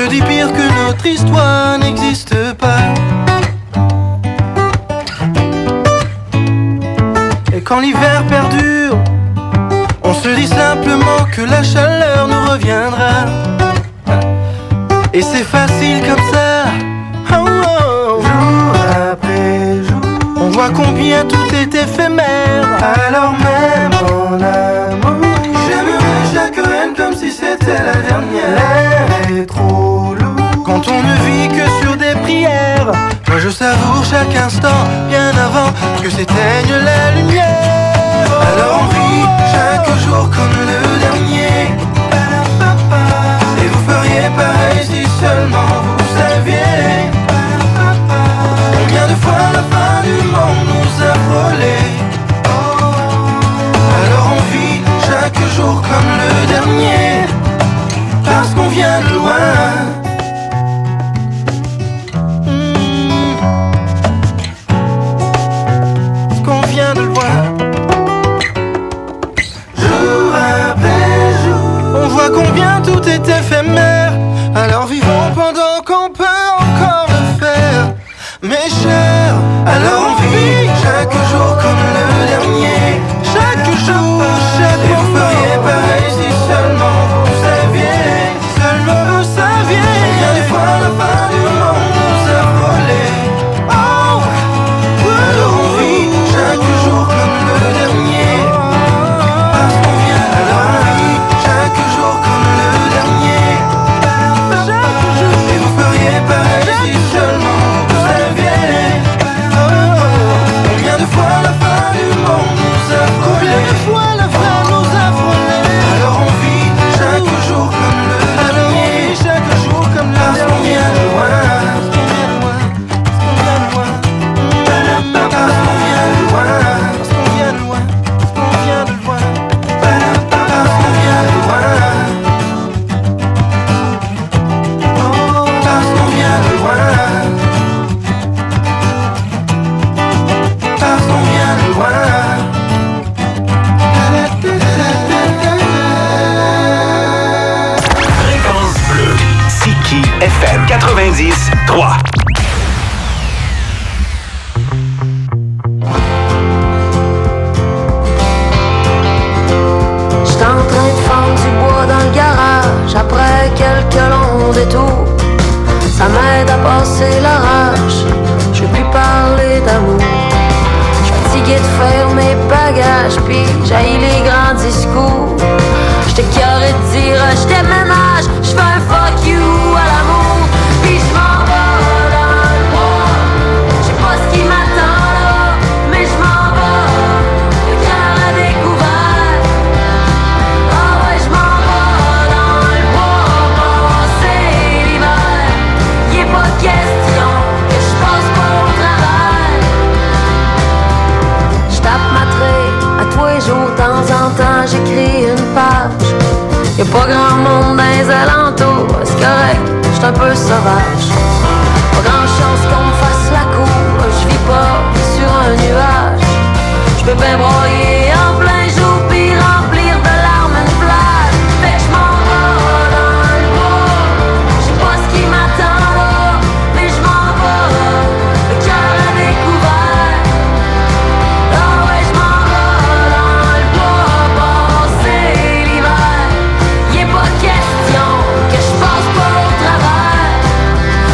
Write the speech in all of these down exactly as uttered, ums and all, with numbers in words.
dis pire que notre histoire n'existe pas. Et quand l'hiver perdure, on se dit simplement que la chaleur nous reviendra. Et c'est facile comme ça, oh oh. Jour après jour, on voit combien tout est éphémère. Alors même en amour, j'aimerais chaque reine comme si c'était la dernière. L'air est trop lourd quand on ne vit que sur des prières. Moi je savoure chaque instant bien avant que s'éteigne la lumière. Alors on vit chaque jour comme le dernier. Et vous feriez pareil si seulement vous saviez combien de fois la fin du monde nous a frôlés. Alors on vit chaque jour comme le dernier, parce qu'on vient de loin. Parce qu'on vient de loin. Jour après jour, on voit combien tout est éphémère. Alors vivons pendant qu'on peut encore le faire. Mes chers, alors on vit chaque jour comme le dernier. Chaque jour, chaque jour. Et vous feriez pareil si seulement vous saviez. Seulement vous saviez combien de fois la fin du monde nous a frôlés. Oh, alors on vit chaque jour comme le dernier, parce qu'on vient. Alors on vit chaque jour comme le dernier. Et vous feriez pareil si seulement vous saviez combien de fois la fin du monde nous a frôlés. Combien de fois la fin nous a frôlés. Alors on vit chaque jour comme le dernier. Chaque jour comme le dernier. Parce qu'on vient de loin. Parce qu'on vient de loin. Parce qu'on vient de loin. Parce qu'on vient de loin. Parce qu'on vient de loin. Parce qu'on vient de loin. Parce qu'on vient de loin. Fréquence bleue, Siki F M quatre-vingt-dix trois. J'étais en train de fendre du bois dans le garage après quelques longs détours. Ça m'aide à passer l'orage. Je veux plus parler d'amour. J'suis fatigué de faire mes bagages, puis j'haïs les grands discours. J'étais carré de dire je déménage, j'fais un fuck you à l'amour. Puis j'm'en vais dans le bois. J'sais pas ce qui m'attend là, mais j'm'en vais, le cœur à découvert. Ah ouais, j'm'en vais dans le bois, passer l'hiver. Y'est pas question que j'passe pas au travail. J'tape ma trait à tous les jours, de temps en temps j'écris une page. Y'a pas grand monde dans les alentours, c'est correct, j'suis un peu sauvage. Pas grand chance qu'on me fasse la cour, j'vis pas sur un nuage. J'peux bien broyer en plein jour pis remplir de larmes une plage. Fait que j'm'en vais dans le bois, j'sais pas ce qui m'attend là, mais j'm'en vais, le cœur à découvert. Ah ouais, j'm'en vais dans le bois, passer l'hiver. Y'est pas question que j'passe pas au travers.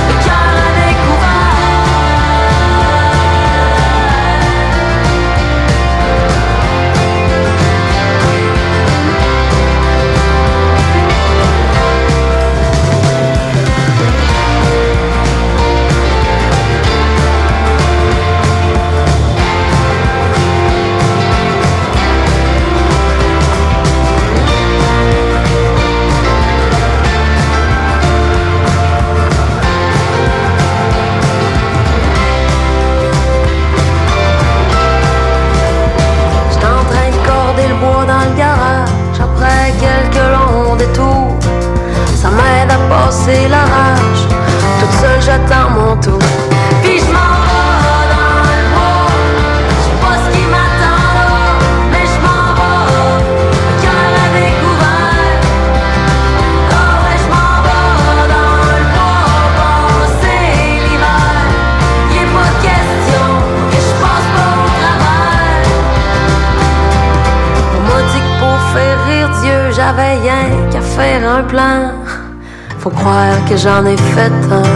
j'avais rien qu'à faire un plan. Faut croire que j'en ai fait un,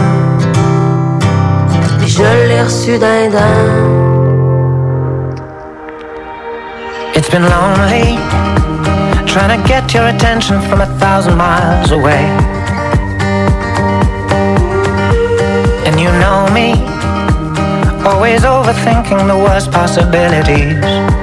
et je l'ai reçu d'un d'un. It's been lonely, trying to get your attention from a thousand miles away. And you know me, always overthinking the worst possibilities.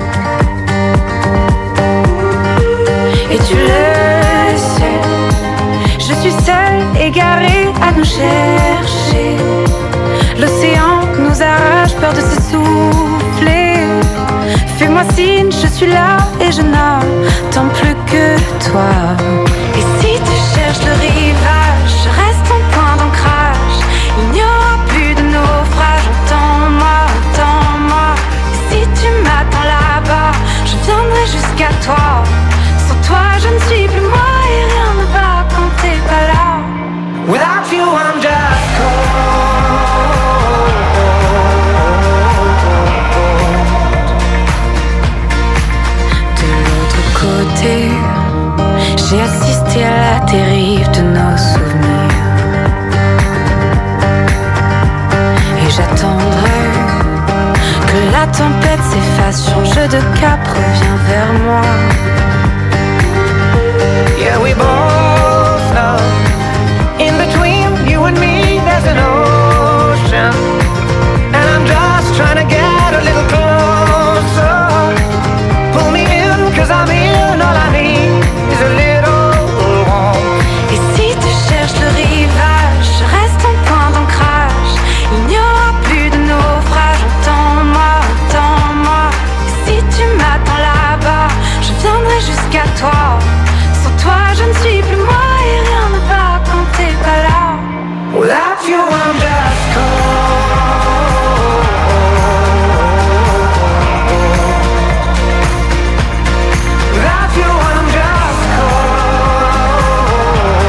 Et tu le sais, je suis seule, égarée à nous chercher. L'océan nous arrache, peur de s'essouffler. Fais-moi signe, je suis là et je n'attends plus que toi. Et si tu cherches le rivage, je reste ton point d'ancrage. Il n'y aura plus de naufrage, entends-moi, entends-moi. Et si tu m'attends là-bas, je viendrai jusqu'à toi. Sans toi, je ne suis plus moi et rien ne va quand t'es pas là. Without you, I'm just cold. Côté, j'ai assisté à la dérive de nos souvenirs. Et j'attendrai que la tempête s'efface, change de cap, reviens vers moi. Yeah, we both know, in between you and me there's an ocean. And I'm just trying to get a little closer. Pull me in, cause I'm in, all I need is a little warmth. Et si tu cherches le rivage, je reste ton point d'ancrage. Il n'y aura plus de naufrage, entends-moi, entends-moi. Et si tu m'attends là-bas, je viendrai jusqu'à toi. Sans toi, je ne suis plus moi et rien ne va quand t'es pas là. Without you, I'm just cold. Without you, I'm just cold.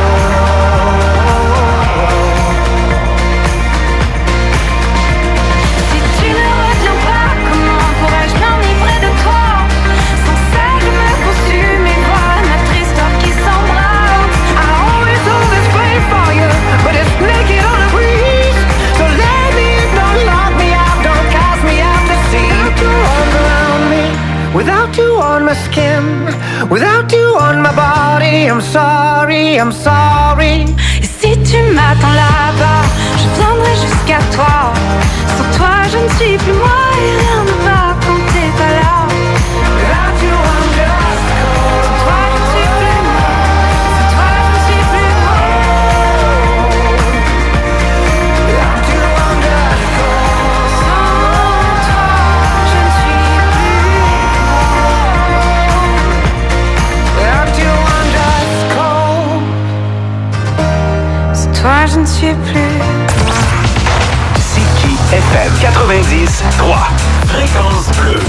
Si tu ne reviens pas, comment pourrais-je m'enivrer de toi? Sans cesse je me consume et vois notre histoire qui s'embrase. I always always pray for you, but it's naked on a breeze. So let me in, don't lock me out, don't cast me out to sea. Without you arms around me, without you on my skin, without you on my body, I'm sorry, I'm sorry. Et si tu m'attends là-bas, je viendrai jusqu'à toi. Sans toi, je ne suis plus moi et rien ne va quand t'es pas là. Without you, I'm just cold. Sans toi, je ne suis plus moi. Sans toi, je ne suis plus moi. Without you, I'm just cold. Sans toi, je ne suis plus moi. Without you, I'm just cold. Sans toi, je ne suis plus moi. Siki F M quatre-vingt-dix trois. Fréquence bleue.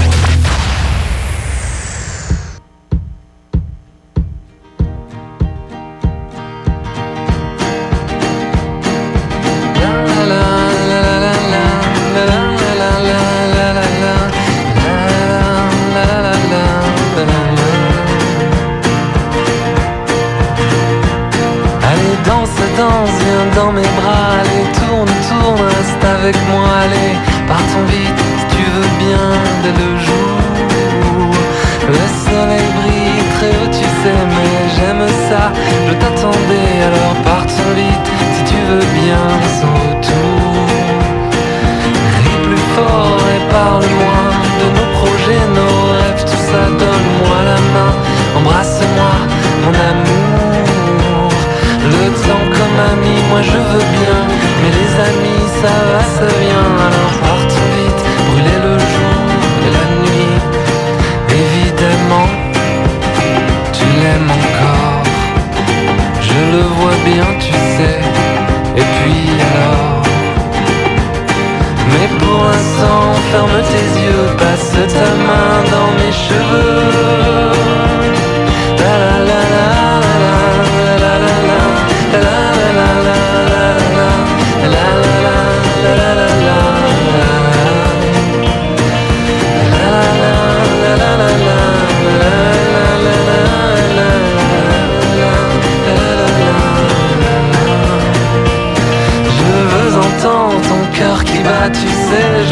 Allez, danse, danse, viens dans mes bras. Allez, tourne, tourne, reste avec moi. Allez, partons vite, si tu veux bien, dès le jour. Le soleil brille très haut, tu sais, mais j'aime ça. Je t'attendais, alors partons vite, si tu veux bien, sans retour. Ris plus fort et parle-moi de nos projets, nos rêves, tout ça, donne-moi la main. Embrasse-moi, mon amour. Le temps comme ami, moi je veux bien, mais les amis ça va, ça vient. Alors partons vite, brûler le jour et la nuit. Évidemment, tu l'aimes encore, je le vois bien, tu sais. Et puis alors, mais pour l'instant, ferme tes yeux, passe ta main dans mes cheveux. La la la la la la la la la la la la la la la la la.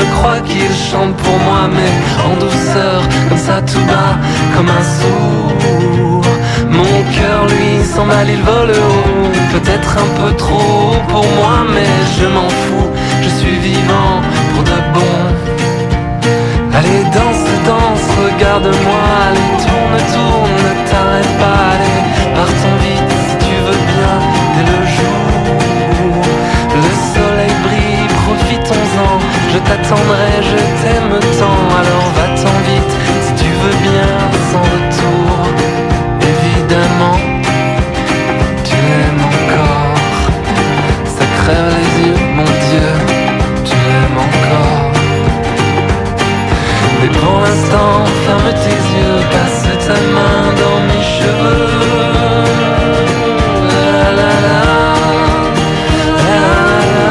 crois qu'il chante pour moi, mais en douceur, comme ça tout bas, comme un sourd. Mon cœur lui s'emballe, il vole haut, peut-être un peu trop haut pour moi, mais je m'en fous, je suis vivant pour de bon. Allez danse, danse, regarde-moi, allez tourne, tourne, ne t'arrête pas, allez partons vite si tu veux bien, dès le jour. Le soleil brille, profitons-en, je t'attendrai, je t'aime tant, alors va-t'en vite si tu veux bien, sans retour. Évidemment, tu l'aimes encore, ça crève les yeux, mon Dieu, tu l'aimes encore. Mais pour l'instant, ferme tes yeux, passe ta main dans mes cheveux. La la la, la la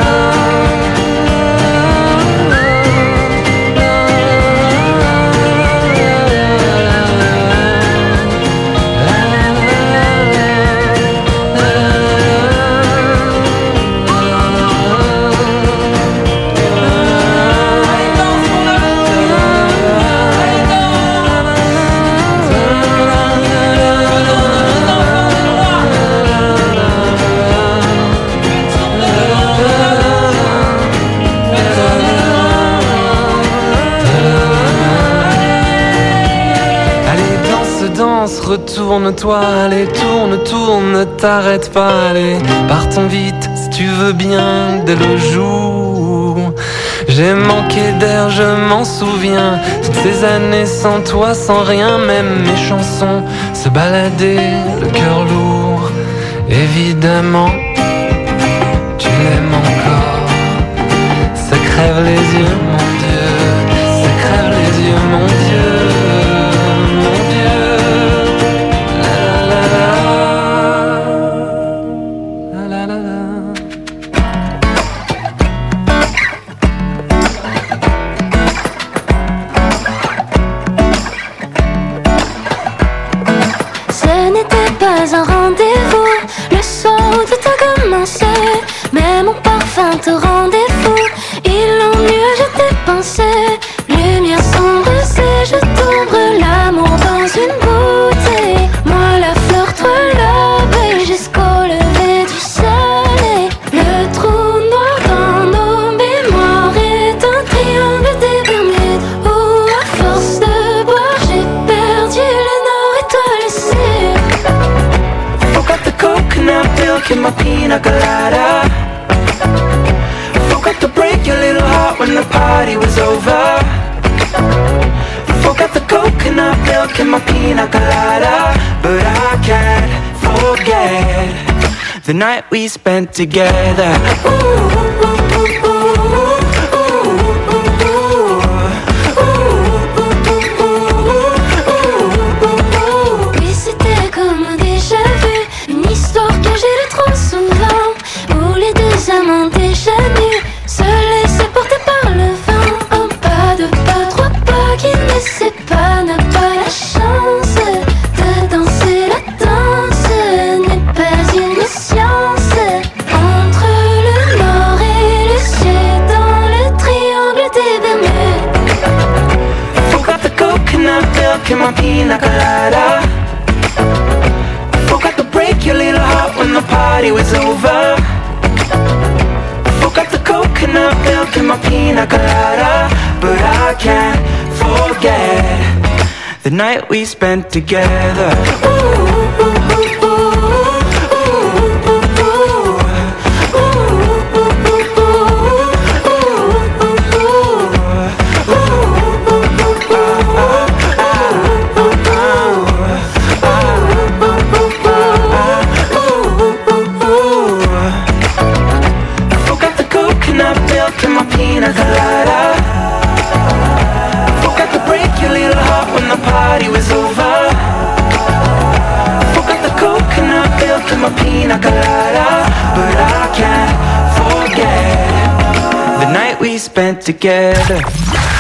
retourne-toi, allez, tourne, tourne, ne t'arrête pas, allez, partons vite, si tu veux bien, dès le jour. J'ai manqué d'air, je m'en souviens, toutes ces années sans toi, sans rien, même mes chansons se baladaient, le cœur lourd, évidemment, tu l'aimes encore, ça crève les yeux, mon Dieu, ça crève les yeux, mon Dieu. Un rendez-vous, le soir où tout a commencé, mais mon parfum te rendait fou, il ennuie, je t'ai pensé, lumière sombre, c'est je t'ombre, l'amour dans une bouteille, moi la fleur, toi l'abeille, jusqu'au lever du soleil, le trou noir dans nos mémoires est un triangle des Bermudes, où à force de boire j'ai perdu le nord et toi le sud. Coconut milk in my pina colada. Forgot to break your little heart when the party was over. Forgot the coconut milk in my pina colada. But I can't forget the night we spent together. Ooh, ooh, ooh, ooh, ooh, ooh. Oui, c'était comme déjà vu, une histoire que j'ai lue trop souvent, où les deux amants déjà nus se laissaient porter par le vent. Un pas, deux pas, trois pas qui ne séparent, n'a pas la chance de danser la danse, n'est pas une science. Entre le nord et le sud, dans le triangle des Bermudes. Forgot the coconut milk in my pina colada. Forgot to break your little heart when the party was over. Forgot the coconut milk in my pina colada. But I can't forget the night we spent together. Ooh, ooh, ooh, ooh, ooh, pina colada. Forgot to break your little heart when the party was over. Forgot the coconut milk in my pina colada. But I can't forget the night we spent together.